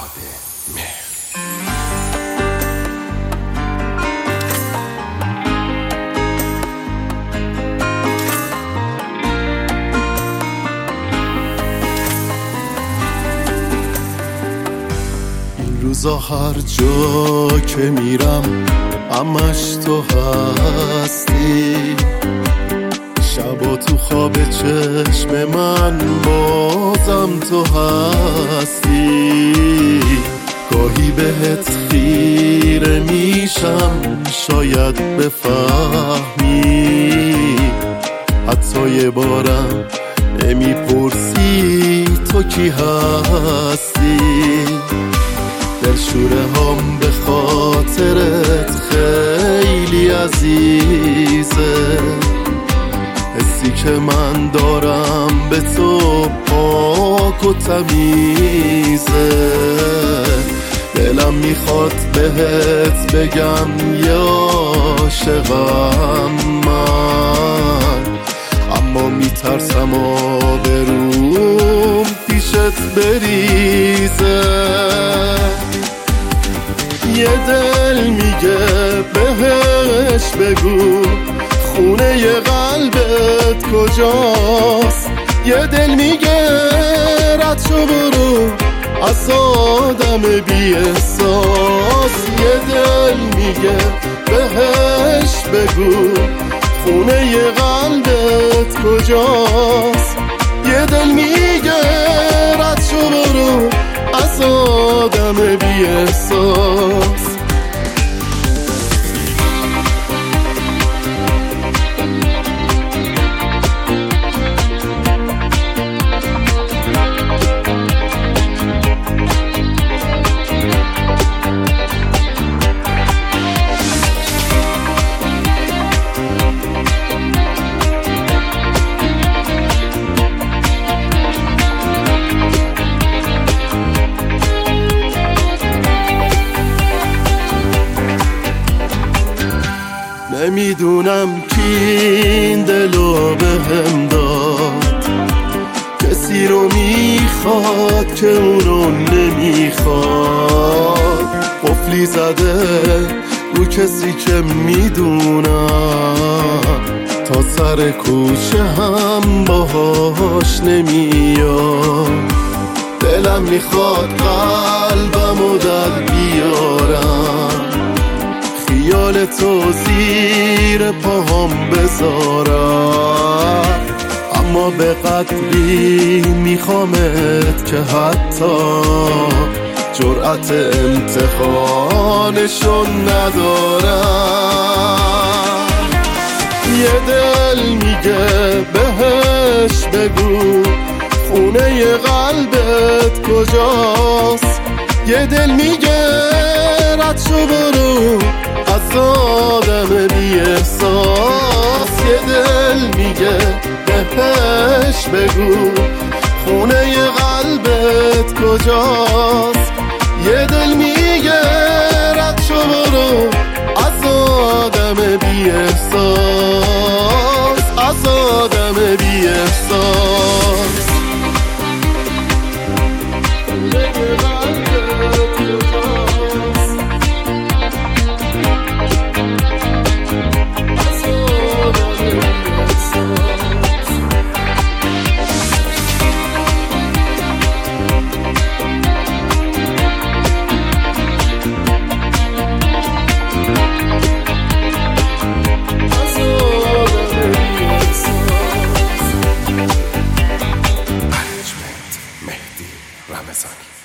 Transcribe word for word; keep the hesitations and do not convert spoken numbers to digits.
مهر. این روزا هر جا که میرم همش تو هستی، شبا تو خواب چشم من بازم تو هستی. گاهی بهت خیره میشم شاید بفهمی، حتی یه بارم نمیپرسی تو کی هستی. دلشوره هم به خاطرت خیلی عزیزه، حسی که من دارم به تو پاک و تمیزه. دلم میخواد بهت بگم یا عاشقم من، اما میترسم آبروم پیشت بریزه. یه دل میگه بهش بگو خونه ی قلبت کجاست، یه دل میگه رد شو برو از آدم بی احساس. یه دل میگه بهش بگو خونه ی قلبت کجاست، یه دل میگه رد شو برو از آدم بی احساس. نمیدونم کی این دلو بهم داد، کسی رو میخواد که اونو نمیخواد. قفلی زده رو کسی که میدونم، تا سر کوچه هم باهاش نمیاد. دلم میخواد قلبمو در بیارم، خیال تو زیر پاهم بذارم، اما به قدری میخوامت که حتی جرأت امتحانشو ندارم. یه دل میگه بهش بگو خونه ی قلبت کجاست، یه دل میگه رد شو برو از آدم بی احساس. یه دل میگه بهش بگو خونه ی قلبت کجاست، یه دل میگه رد شو برو از آدم بی احساس، از آدم بی احساس. Mehdi Ramazani.